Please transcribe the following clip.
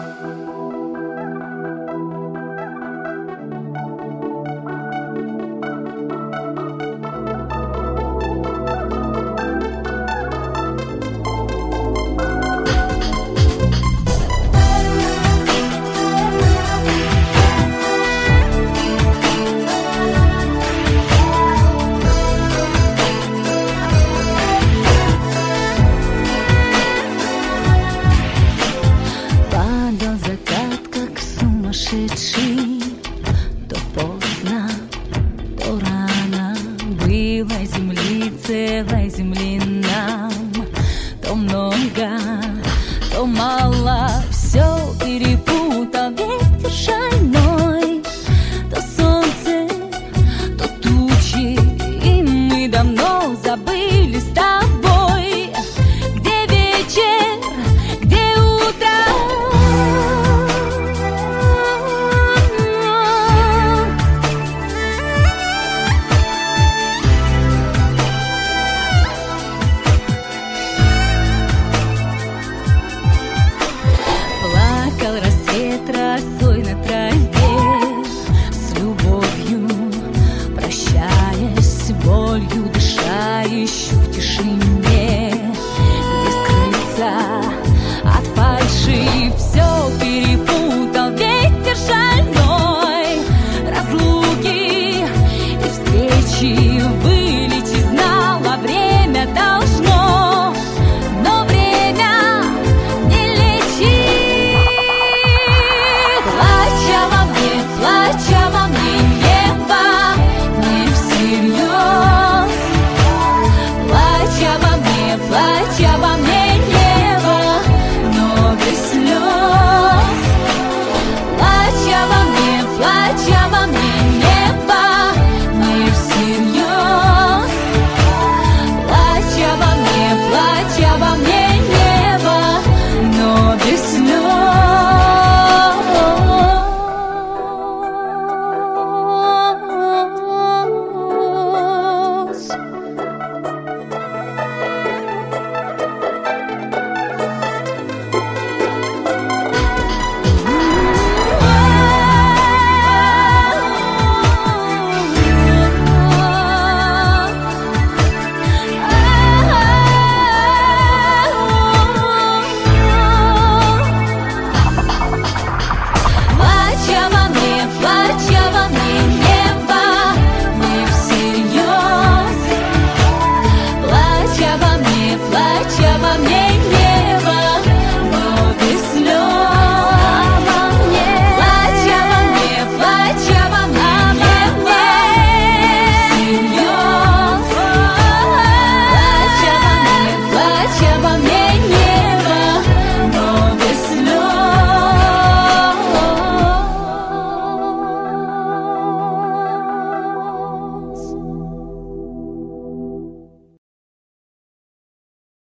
То поздно, то рано, было земли, целой земли нам. То много, то мало, все перепутал ветер шальной. То солнце, то тучи, и мы давно забыли с тобой, где вечер, где утро. Плакал рассвет росой на